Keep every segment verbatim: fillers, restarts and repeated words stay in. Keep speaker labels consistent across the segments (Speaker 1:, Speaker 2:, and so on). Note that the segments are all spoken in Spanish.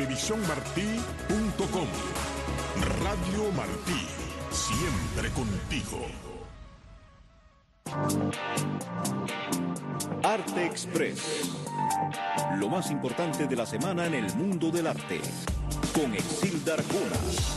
Speaker 1: televisión martí punto com. Radio Martí, siempre contigo.
Speaker 2: Arte Express. Lo más importante de la semana en el mundo del arte. Con Exilda Arjona.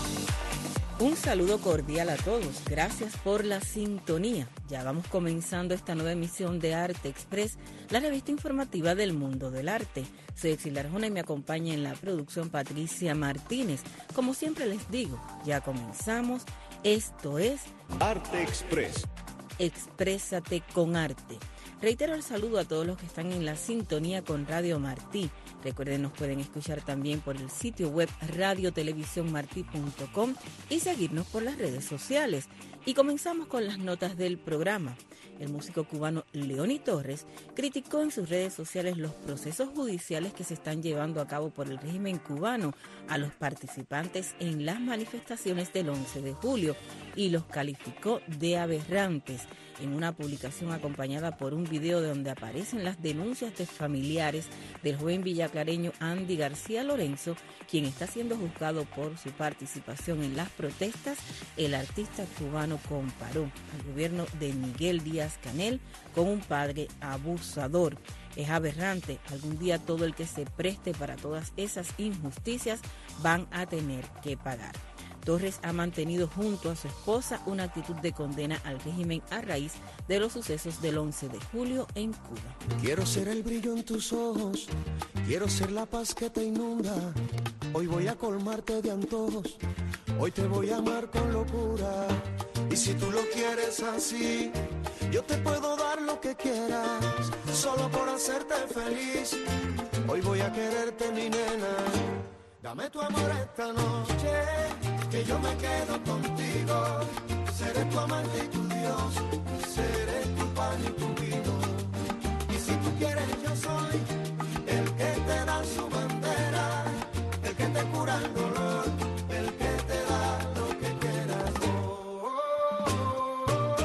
Speaker 3: Un saludo cordial a todos. Gracias por la sintonía. Ya vamos comenzando esta nueva emisión de Arte Express, la revista informativa del mundo del arte. Soy Exilda Arjona y me acompaña en la producción Patricia Martínez. Como siempre les digo, ya comenzamos. Esto es
Speaker 2: Arte Express.
Speaker 3: Exprésate con arte. Reitero el saludo a todos los que están en la sintonía con Radio Martí. Recuerden, nos pueden escuchar también por el sitio web radio televisión martí punto com y seguirnos por las redes sociales. Y comenzamos con las notas del programa. El músico cubano Leoni Torres criticó en sus redes sociales los procesos judiciales que se están llevando a cabo por el régimen cubano a los participantes en las manifestaciones del once de julio y los calificó de aberrantes. En una publicación acompañada por un video donde aparecen las denuncias de familiares del joven villaclareño Andy García Lorenzo, quien está siendo juzgado por su participación en las protestas, el artista cubano comparó al gobierno de Miguel Díaz-Canel con un padre abusador. Es aberrante, algún día todo el que se preste para todas esas injusticias van a tener que pagar. Torres ha mantenido junto a su esposa una actitud de condena al régimen a raíz de los sucesos del once de julio en Cuba.
Speaker 4: Quiero ser el brillo en tus ojos, quiero ser la paz que te inunda. Hoy voy a colmarte de antojos, hoy te voy a amar con locura. Y si tú lo quieres así, yo te puedo dar lo que quieras, solo por hacerte feliz. Hoy voy a quererte, mi nena. Dame tu amor esta noche, que yo me quedo contigo. Seré tu amante y tu Dios, seré tu pan y tu vino. Y si tú quieres, yo soy el que te da su bandera, el que te cura el dolor, el que te da lo que quieras. Oh, oh, oh,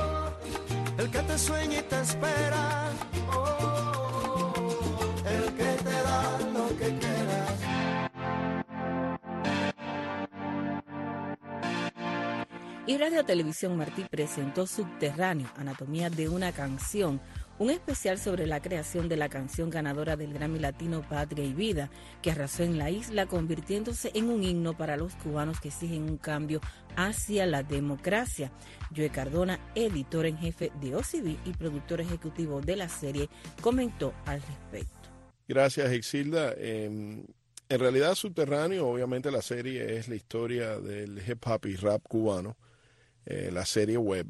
Speaker 4: oh. El que te sueña y te espera. Oh, oh, oh. El que te da lo que quieras.
Speaker 3: Y Radio Televisión Martí presentó Subterráneo, Anatomía de una canción, un especial sobre la creación de la canción ganadora del Grammy Latino Patria y Vida, que arrasó en la isla convirtiéndose en un himno para los cubanos que exigen un cambio hacia la democracia. Joe Cardona, editor en jefe de O C B y productor ejecutivo de la serie, comentó al respecto.
Speaker 5: Gracias, Exilda. Eh, en realidad, Subterráneo, obviamente la serie es la historia del hip hop y rap cubano. Eh, la serie web,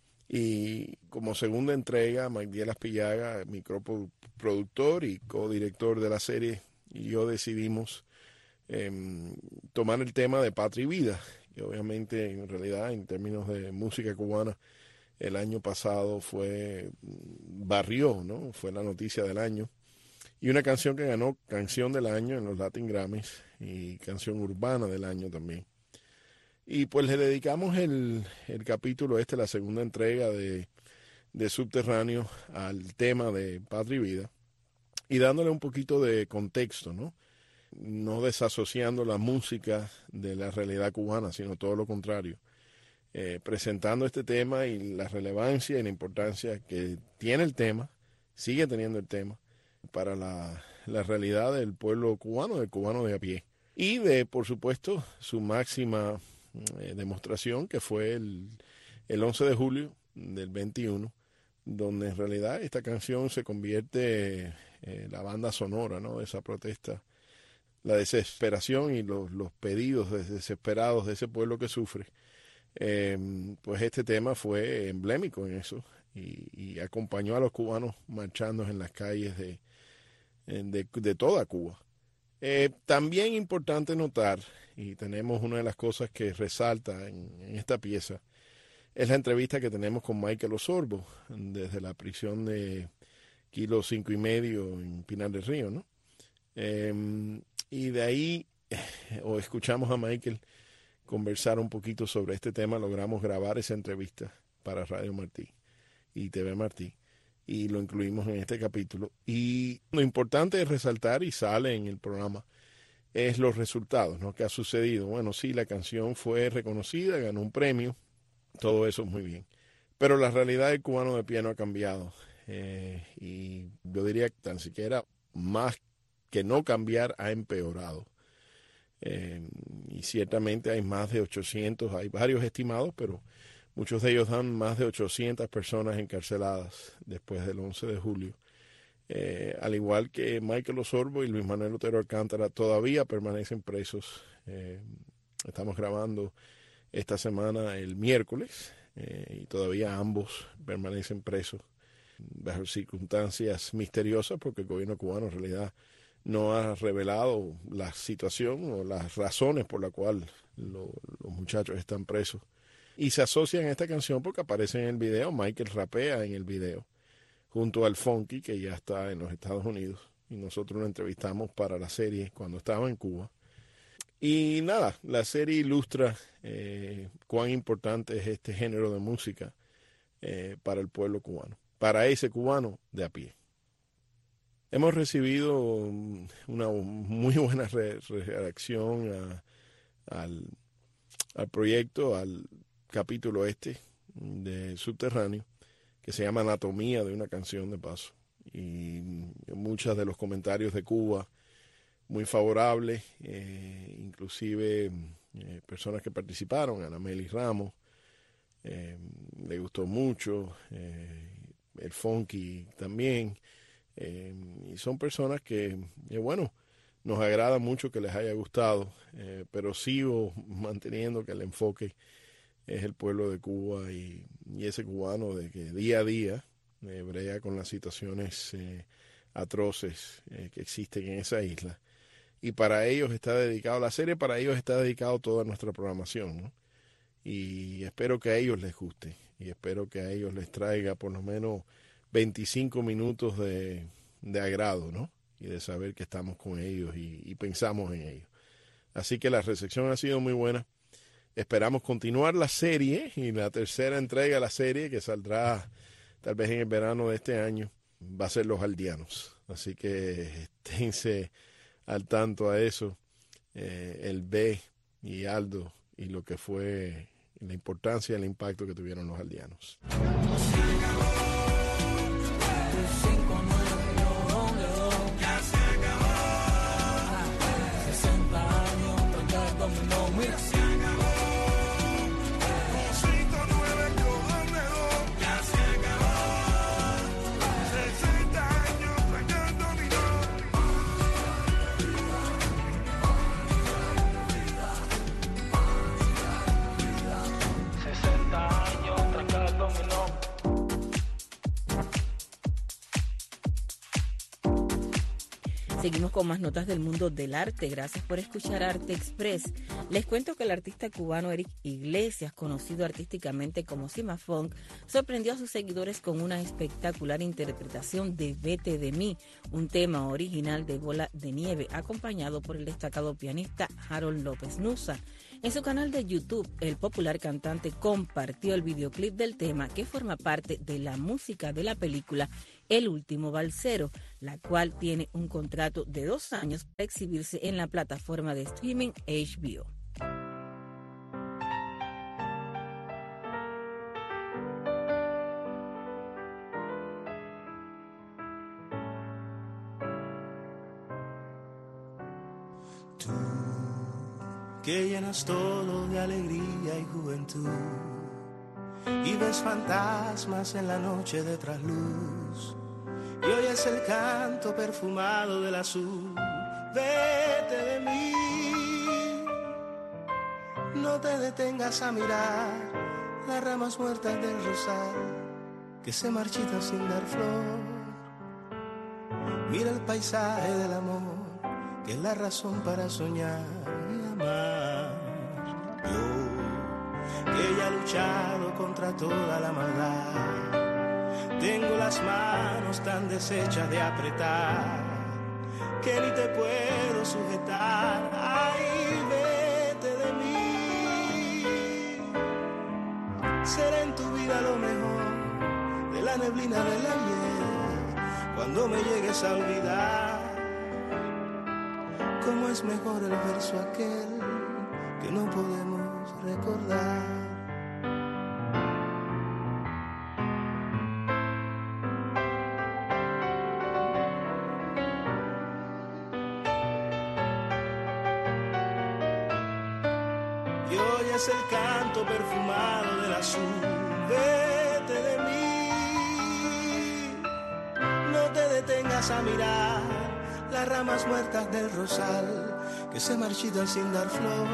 Speaker 5: y como segunda entrega Magdiel Aspillaga, mi coproductor y codirector de la serie, y yo decidimos eh, tomar el tema de Patria y Vida, y obviamente en realidad en términos de música cubana el año pasado fue barrió, ¿no? Fue la noticia del año, y una canción que ganó canción del año en los Latin Grammys y canción urbana del año también. Y pues le dedicamos el, el capítulo este, la segunda entrega de, de Subterráneo, al tema de Patria y Vida, y dándole un poquito de contexto, ¿no? No desasociando la música de la realidad cubana, sino todo lo contrario. Eh, presentando este tema y la relevancia y la importancia que tiene el tema, sigue teniendo el tema, para la, la realidad del pueblo cubano, del cubano de a pie. Y de, por supuesto, su máxima Eh, demostración, que fue el, el once de julio del veintiuno, donde en realidad esta canción se convierte en eh, la banda sonora, ¿no?, de esa protesta, la desesperación y los, los pedidos desesperados de ese pueblo que sufre. Eh, pues este tema fue emblemático en eso y, y acompañó a los cubanos marchando en las calles de, de, de toda Cuba. Eh, también importante notar, y tenemos una de las cosas que resalta en, en esta pieza, es la entrevista que tenemos con Michael Osorbo desde la prisión de Kilo Cinco y Medio en Pinar del Río, ¿no? Eh, y de ahí, eh, o escuchamos a Michael conversar un poquito sobre este tema, logramos grabar esa entrevista para Radio Martí y T V Martí, y lo incluimos en este capítulo. Y lo importante es resaltar, y sale en el programa, es los resultados, ¿no? ¿Qué ha sucedido? Bueno, sí, la canción fue reconocida, ganó un premio, todo eso es muy bien. Pero la realidad del cubano de piano ha cambiado. Eh, y yo diría que tan siquiera más que no cambiar, ha empeorado. Eh, y ciertamente hay más de ochocientos, hay varios estimados, pero muchos de ellos dan más de ochocientas personas encarceladas después del once de julio. Eh, al igual que Michael Osorbo y Luis Manuel Otero Alcántara todavía permanecen presos. Eh, estamos grabando esta semana el miércoles eh, y todavía ambos permanecen presos bajo circunstancias misteriosas porque el gobierno cubano en realidad no ha revelado la situación o las razones por las cuales lo, los muchachos están presos. Y se asocian a esta canción porque aparece en el video, Michael rapea en el video, junto al Funky, que ya está en los Estados Unidos. Y nosotros lo entrevistamos para la serie cuando estaba en Cuba. Y nada, la serie ilustra eh, cuán importante es este género de música eh, para el pueblo cubano, para ese cubano de a pie. Hemos recibido una muy buena re- reacción a, al, al proyecto, al capítulo este de Subterráneo, que se llama Anatomía de una canción de paso. Y muchos de los comentarios de Cuba muy favorables, eh, inclusive eh, personas que participaron, Ana Meli Ramos, eh, le gustó mucho, eh, el Funky también, eh, y son personas que, eh, bueno, nos agrada mucho que les haya gustado, eh, pero sigo manteniendo que el enfoque es el pueblo de Cuba y, y ese cubano de que día a día eh, brega con las situaciones eh, atroces eh, que existen en esa isla. Y para ellos está dedicado, la serie para ellos está dedicado toda nuestra programación, ¿no? Y espero que a ellos les guste y espero que a ellos les traiga por lo menos veinticinco minutos de, de agrado, ¿no? Y de saber que estamos con ellos y, y pensamos en ellos. Así que la recepción ha sido muy buena. Esperamos continuar la serie y la tercera entrega de la serie que saldrá tal vez en el verano de este año va a ser Los Aldeanos. Así que esténse al tanto a eso, eh, el B y Aldo y lo que fue la importancia y el impacto que tuvieron los aldeanos.
Speaker 3: Seguimos con más notas del mundo del arte. Gracias por escuchar Arte Express. Les cuento que el artista cubano Eric Iglesias, conocido artísticamente como Cima Funk, sorprendió a sus seguidores con una espectacular interpretación de Vete de mí, un tema original de Bola de Nieve, acompañado por el destacado pianista Harold López Nusa. En su canal de YouTube, el popular cantante compartió el videoclip del tema que forma parte de la música de la película El Último Balsero, la cual tiene un contrato de dos años para exhibirse en la plataforma de streaming H B O.
Speaker 4: Tú, que llenas todo de alegría y juventud, y ves fantasmas en la noche de trasluz, y oyes el canto perfumado del azul. Vete de mí, no te detengas a mirar las ramas muertas del rosal que se marchitan sin dar flor. Mira el paisaje del amor, que es la razón para soñar y amar. Yo, que ya he luchado contra toda la maldad, tengo las manos tan deshechas de apretar que ni te puedo sujetar. Ay, vete de mí. Será en tu vida lo mejor de la neblina del ayer, cuando me llegues a olvidar. Como es mejor el verso aquel que no podemos recordar. Y hoy es el canto perfumado del azul. Vete de mí, no te detengas a mirar las ramas muertas del rosal que se marchitan sin dar flor.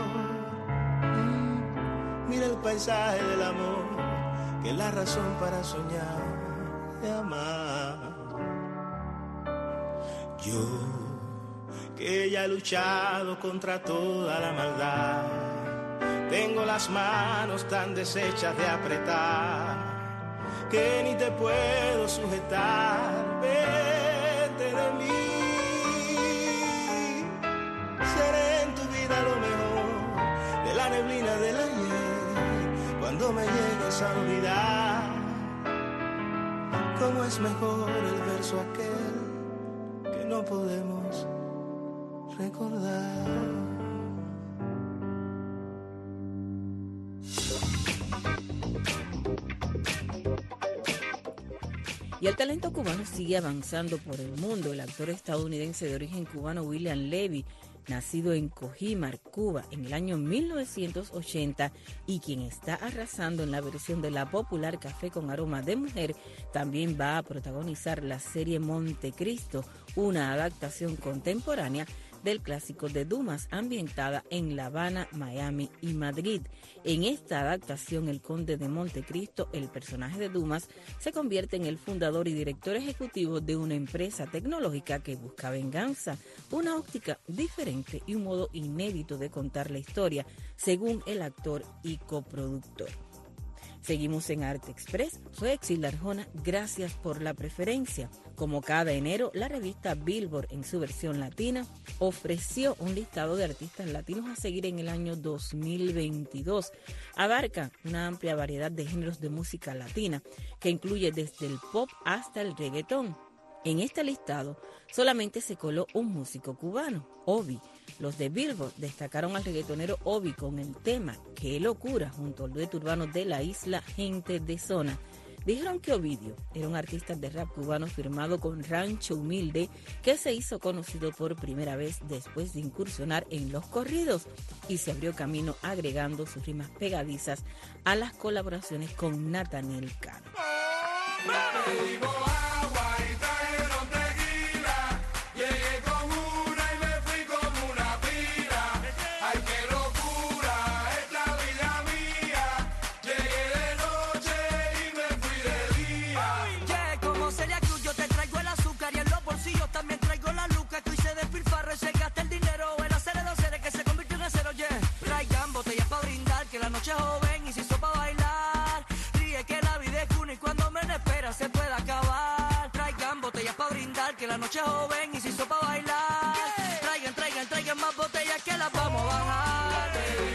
Speaker 4: Mm, mira el paisaje del amor, que es la razón para soñar y amar. Yo, que ya he luchado contra toda la maldad, tengo las manos tan deshechas de apretar que ni te puedo sujetar. Vete de mí, seré en tu vida lo mejor de la neblina del ayer. Cuando me llegues a olvidar, cómo es mejor el verso aquel que no podemos recordar.
Speaker 3: Y el talento cubano sigue avanzando por el mundo. El actor estadounidense de origen cubano William Levy, nacido en Cojimar, Cuba, en el año mil novecientos ochenta, y quien está arrasando en la versión de la popular Café con aroma de mujer, también va a protagonizar la serie Montecristo, una adaptación contemporánea del clásico de Dumas, ambientada en La Habana, Miami y Madrid. En esta adaptación, el conde de Montecristo, el personaje de Dumas, se convierte en el fundador y director ejecutivo de una empresa tecnológica que busca venganza, una óptica diferente y un modo inédito de contar la historia, según el actor y coproductor. Seguimos en Arte Express. Soy Exilda Arjona, gracias por la preferencia. Como cada enero, la revista Billboard, en su versión latina, ofreció un listado de artistas latinos a seguir en el año dos mil veintidós. Abarca una amplia variedad de géneros de música latina, que incluye desde el pop hasta el reggaetón. En este listado solamente se coló un músico cubano, Obi. Los de Billboard destacaron al reggaetonero Obi con el tema Qué locura, junto al dueto urbano de la isla Gente de Zona. Dijeron que Ovidio era un artista de rap cubano firmado con Rancho Humilde, que se hizo conocido por primera vez después de incursionar en los corridos y se abrió camino agregando sus rimas pegadizas a las colaboraciones con Natanael Cano.
Speaker 6: Joven y si hizo pa' bailar, ríe que la vida es una y cuando menos espera se puede acabar. Traigan botellas pa' brindar que la noche es joven y si hizo pa' bailar. Traigan, traigan, traigan más botellas que las vamos a bajar.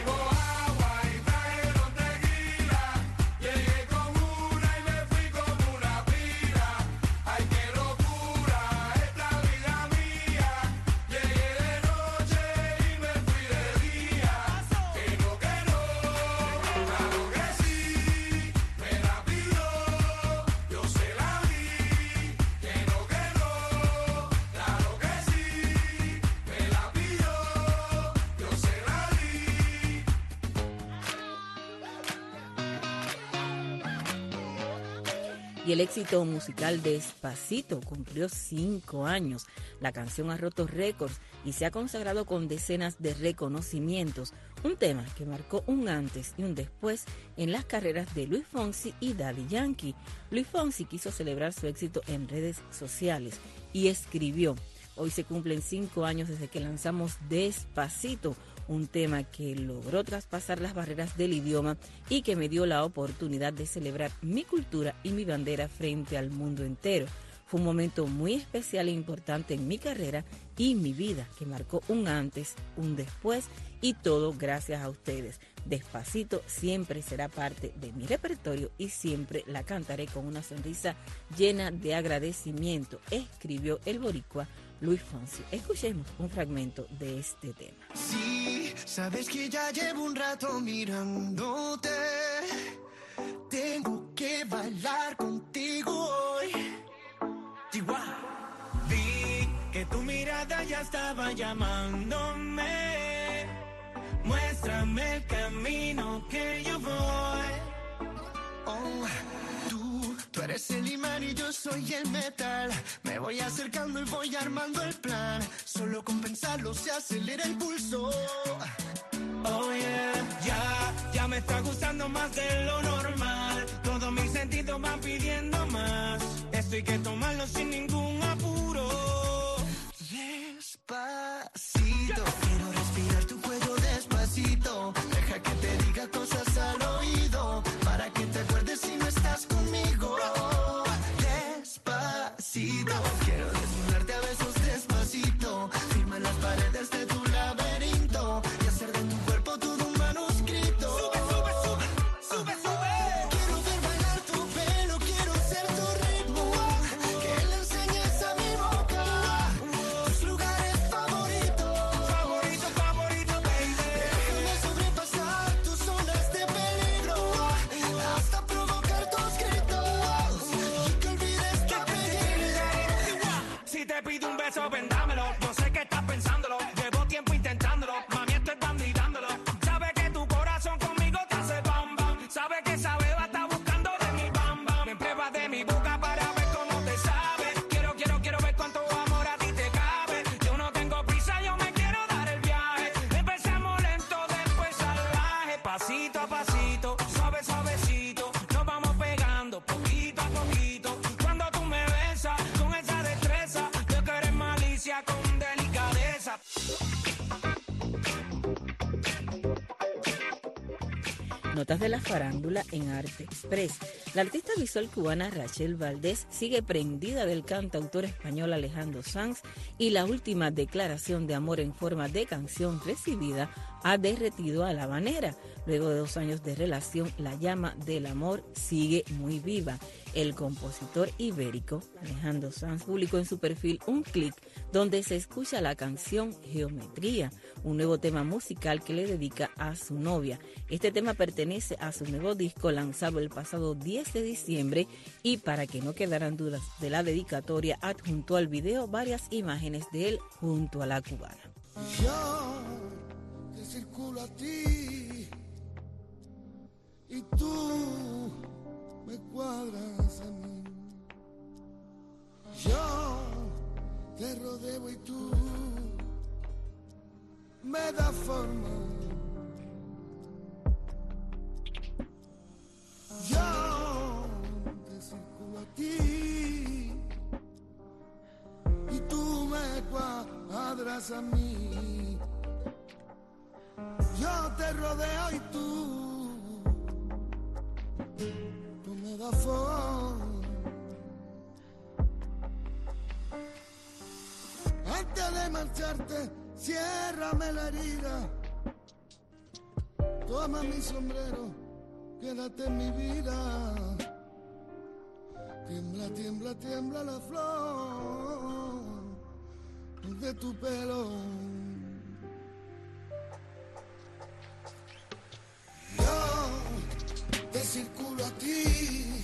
Speaker 3: Y el éxito musical Despacito cumplió cinco años. La canción ha roto récords y se ha consagrado con decenas de reconocimientos. Un tema que marcó un antes y un después en las carreras de Luis Fonsi y Daddy Yankee. Luis Fonsi quiso celebrar su éxito en redes sociales y escribió: hoy se cumplen cinco años desde que lanzamos Despacito, un tema que logró traspasar las barreras del idioma y que me dio la oportunidad de celebrar mi cultura y mi bandera frente al mundo entero. Fue un momento muy especial e importante en mi carrera y mi vida, que marcó un antes, un después, y todo gracias a ustedes. Despacito siempre será parte de mi repertorio y siempre la cantaré con una sonrisa llena de agradecimiento, escribió el boricua Luis Fonsi. Escuchemos un fragmento de este tema.
Speaker 4: Sí, sabes que ya llevo un rato mirándote. Tengo que bailar contigo hoy. Chihuahua. Vi que tu mirada ya estaba llamándome. Muéstrame el camino que yo voy. Oh, tú, tú eres el imán y yo soy el metal. Me voy acercando y voy armando el plan. Solo con pensarlo se acelera el pulso. Oh yeah, ya, ya me está gustando más de lo normal. Todos mis sentidos van pidiendo más. Esto hay que tomarlo sin ningún apuro. Despacito, quiero respirar tu cuello despacito. Deja que te diga cosas al oído, para que te acuerdes si no estás conmigo. Despacito, quiero desnudarte a besos despacito. Firma las paredes de tu laberinto y hacer de tu cuerpo todo un manuscrito. Sube, sube, sube, sube, sube. Quiero ver bailar tu pelo, quiero ser tu ritmo. Que le enseñes a mi boca tus lugares favoritos. Favorito, favorito, baby. Déjame sobrepasar tus zonas de peligro hasta provocar tus gritos y que olvides que pedirle. Si te pido un beso, vendámelo. Yo sé que estás pensándolo. Llevo tiempo intentándolo. Mami, estoy dando y dándolo. Sabe que tu corazón conmigo te hace bam bam. Sabe que esa beba está buscando de mi bam bam. Me pruebas de mi boca para ver cómo te sabe. Quiero, quiero, quiero ver cuánto amor a ti te cabe. Yo no tengo prisa, yo me quiero dar el viaje. Empezamos lento, después salvaje. Pasito a pasito, suave, suavecito. Nos vamos pegando poquito a poquito. Cuando tú me besas con esa destreza, yo que eres malicia con delicadeza.
Speaker 3: Notas de la farándula en Arte Express. La artista visual cubana Rachel Valdés sigue prendida del cantautor español Alejandro Sanz y la última declaración de amor en forma de canción recibida ha derretido a la habanera. Luego de dos años de relación, la llama del amor sigue muy viva. El compositor ibérico Alejandro Sanz publicó en su perfil un clip donde se escucha la canción Geometría, un nuevo tema musical que le dedica a su novia. Este tema pertenece a su nuevo disco lanzado el pasado diez de diciembre y, para que no quedaran dudas de la dedicatoria, adjuntó al video varias imágenes de él junto a la cubana.
Speaker 4: Yo te circulo a ti y tú me cuadras a mí. Yo te rodeo y tú me das forma. Yo te circulo a ti y tú me cuadras a mí. Yo te rodeo y tú, tú me das forma. Antes de marcharte, ciérrame la herida. Toma mi sombrero, quédate en mi vida. Tiembla, tiembla, tiembla la flor de tu pelo. Yo te circulo a ti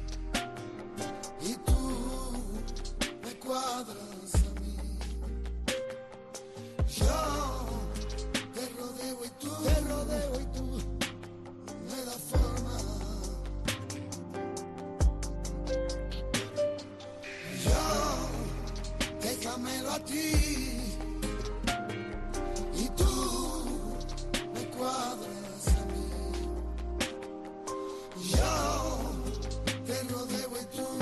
Speaker 4: y tú me cuadras a mí. Yo te rodeo y tú, te rodeo y tú me das forma. Yo te camelo a ti y tú me cuadras a mí. Yo te rodeo y tú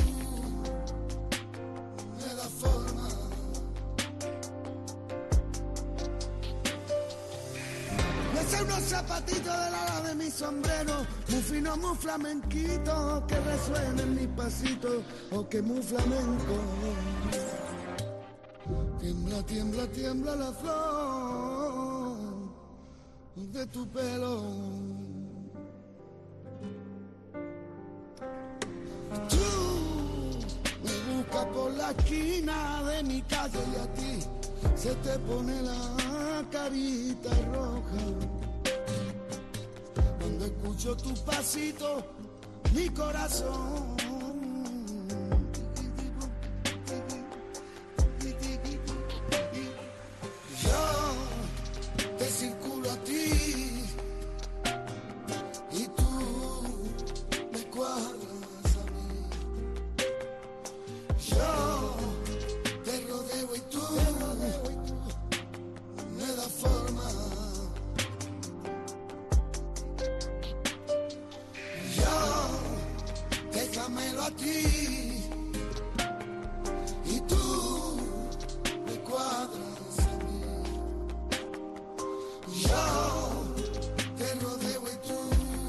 Speaker 4: me das forma. Me sé unos zapatitos del ala de mi sombrero, muy fino, muy flamenquito, que resuenen mis pasitos, oh que muy flamenco. Tiembla, tiembla, tiembla la flor de tu pelo. Tú me buscas por la la esquina de mi calle y a ti se te pone la carita roja. Cuando escucho tu pasito, mi corazón yo te circulo a ti y tú me cuadras a mí. Yo te rodeo y tú me das forma. Yo te camelo a ti y tú me cuadras a mí. Yo te rodeo y tú.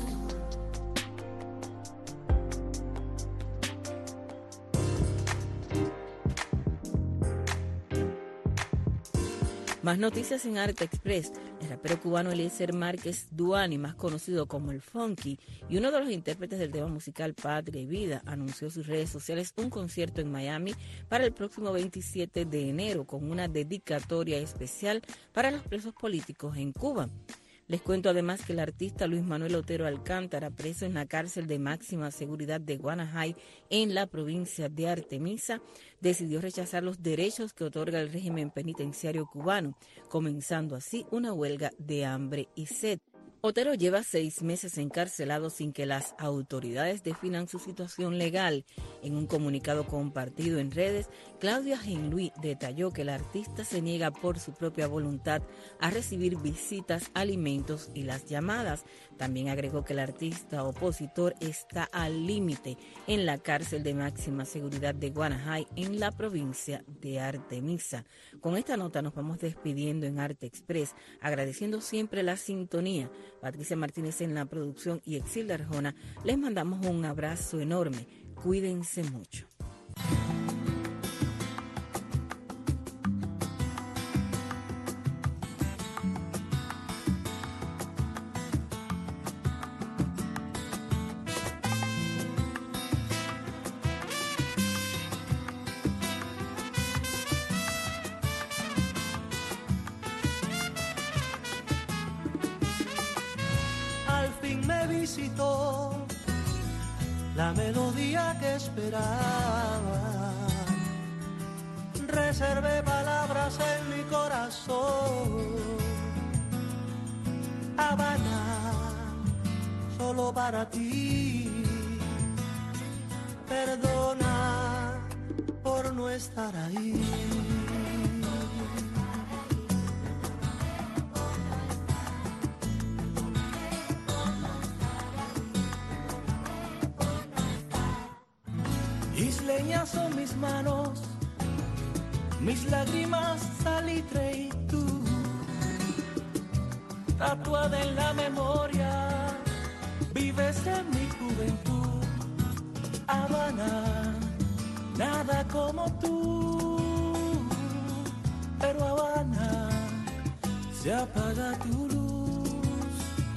Speaker 3: Más noticias en Arte Express. El rapero cubano Eliezer Márquez Duani, más conocido como el Funky, y uno de los intérpretes del tema musical Patria y Vida, anunció en sus redes sociales un concierto en Miami para el próximo veintisiete de enero con una dedicatoria especial para los presos políticos en Cuba. Les cuento además que el artista Luis Manuel Otero Alcántara, preso en la cárcel de máxima seguridad de Guanajay en la provincia de Artemisa, decidió rechazar los derechos que otorga el régimen penitenciario cubano, comenzando así una huelga de hambre y sed. Otero lleva seis meses encarcelado sin que las autoridades definan su situación legal. En un comunicado compartido en redes, Claudia Genluí detalló que el artista se niega por su propia voluntad a recibir visitas, alimentos y las llamadas. También agregó que el artista opositor está al límite en la cárcel de máxima seguridad de Guanajay en la provincia de Artemisa. Con esta nota nos vamos despidiendo en Arte Express, agradeciendo siempre la sintonía. Patricia Martínez en la producción y Exilda Arjona, les mandamos un abrazo enorme. Cuídense mucho.
Speaker 6: La melodía que esperaba, reservé palabras en mi corazón. Habana, solo para ti. Perdona por no estar ahí. Isleñas son mis manos, mis lágrimas salitre y tú, tatuada en la memoria, vives en mi juventud. Habana, nada como tú, pero Habana, se apaga tu luz.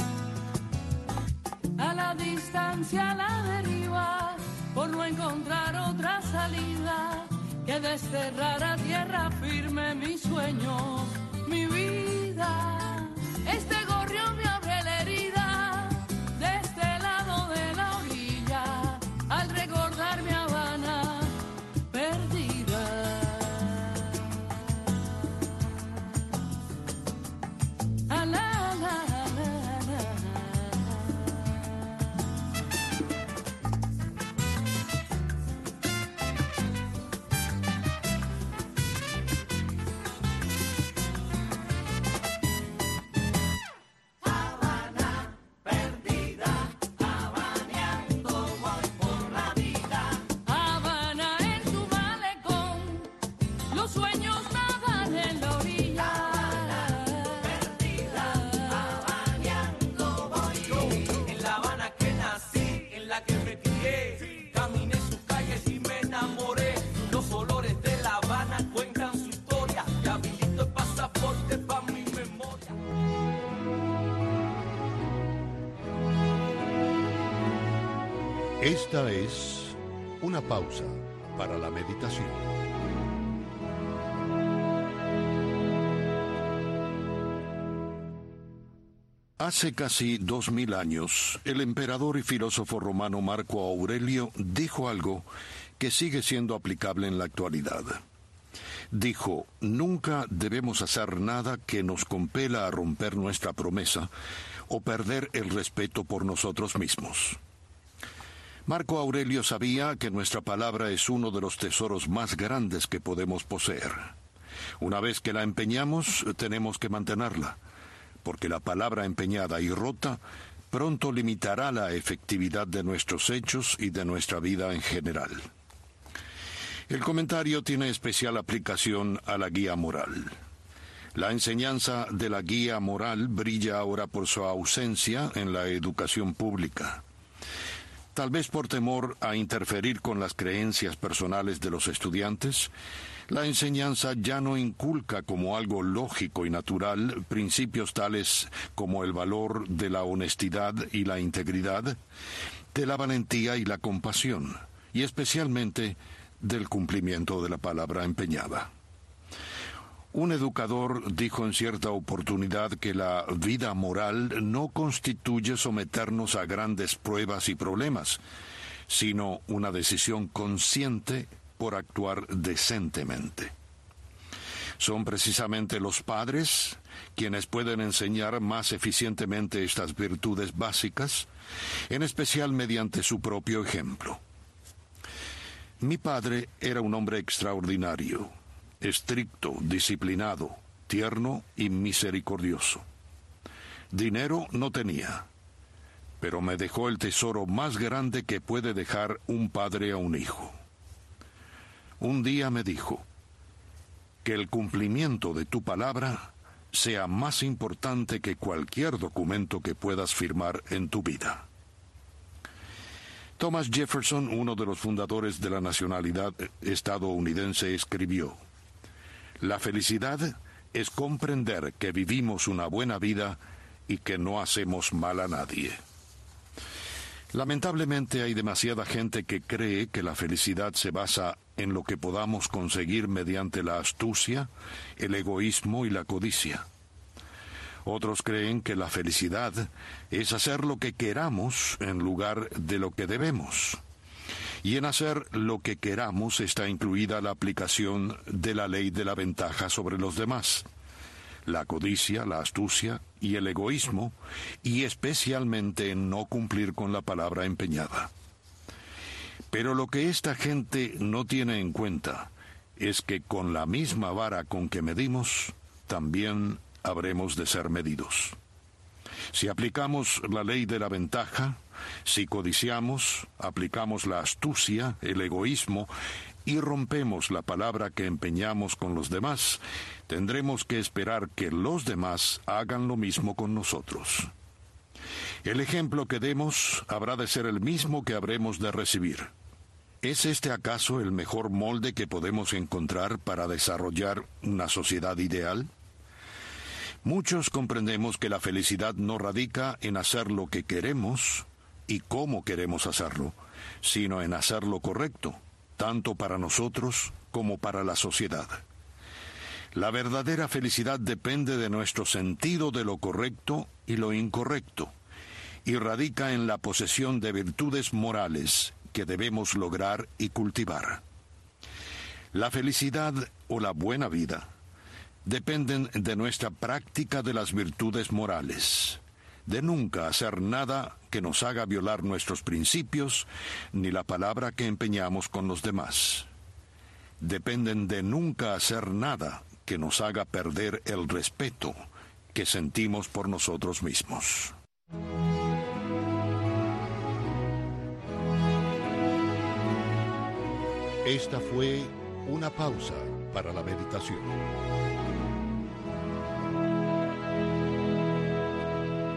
Speaker 6: A la distancia, a la deriva, por no encontrar otra salida que desterrar a tierra firme mis sueños, mi vida. Este gorrión me abre la herida de este lado de la orilla al recordar mi Habana perdida. A la, la, la, la.
Speaker 1: Esta es una pausa para la meditación.
Speaker 7: Hace casi dos mil años, el emperador y filósofo romano Marco Aurelio dijo algo que sigue siendo aplicable en la actualidad. Dijo: nunca debemos hacer nada que nos compela a romper nuestra promesa o perder el respeto por nosotros mismos. Marco Aurelio sabía que nuestra palabra es uno de los tesoros más grandes que podemos poseer. Una vez que la empeñamos, tenemos que mantenerla, porque la palabra empeñada y rota pronto limitará la efectividad de nuestros hechos y de nuestra vida en general. El comentario tiene especial aplicación a la guía moral. La enseñanza de la guía moral brilla ahora por su ausencia en la educación pública. Tal vez por temor a interferir con las creencias personales de los estudiantes, la enseñanza ya no inculca como algo lógico y natural principios tales como el valor de la honestidad y la integridad, de la valentía y la compasión, y especialmente del cumplimiento de la palabra empeñada. Un educador dijo en cierta oportunidad que la vida moral no constituye someternos a grandes pruebas y problemas, sino una decisión consciente por actuar decentemente. Son precisamente los padres quienes pueden enseñar más eficientemente estas virtudes básicas, en especial mediante su propio ejemplo. Mi padre era un hombre extraordinario, estricto, disciplinado, tierno y misericordioso. Dinero no tenía, pero me dejó el tesoro más grande que puede dejar un padre a un hijo. Un día me dijo: que el cumplimiento de tu palabra sea más importante que cualquier documento que puedas firmar en tu vida. Thomas Jefferson, uno de los fundadores de la nacionalidad estadounidense, escribió: la felicidad es comprender que vivimos una buena vida y que no hacemos mal a nadie. Lamentablemente hay demasiada gente que cree que la felicidad se basa en lo que podamos conseguir mediante la astucia, el egoísmo y la codicia. Otros creen que la felicidad es hacer lo que queramos en lugar de lo que debemos. Y en hacer lo que queramos está incluida la aplicación de la ley de la ventaja sobre los demás. La codicia, la astucia y el egoísmo, y especialmente en no cumplir con la palabra empeñada. Pero lo que esta gente no tiene en cuenta es que con la misma vara con que medimos, también habremos de ser medidos. Si aplicamos la ley de la ventaja, si codiciamos, aplicamos la astucia, el egoísmo, y rompemos la palabra que empeñamos con los demás, tendremos que esperar que los demás hagan lo mismo con nosotros. El ejemplo que demos habrá de ser el mismo que habremos de recibir. ¿Es este acaso el mejor molde que podemos encontrar para desarrollar una sociedad ideal? Muchos comprendemos que la felicidad no radica en hacer lo que queremos y cómo queremos hacerlo, sino en hacer lo correcto, tanto para nosotros como para la sociedad. La verdadera felicidad depende de nuestro sentido de lo correcto y lo incorrecto, y radica en la posesión de virtudes morales que debemos lograr y cultivar. La felicidad o la buena vida dependen de nuestra práctica de las virtudes morales, de nunca hacer nada que nos haga violar nuestros principios, ni la palabra que empeñamos con los demás. Dependen de nunca hacer nada que nos haga perder el respeto que sentimos por nosotros mismos.
Speaker 8: Esta fue una pausa para la meditación.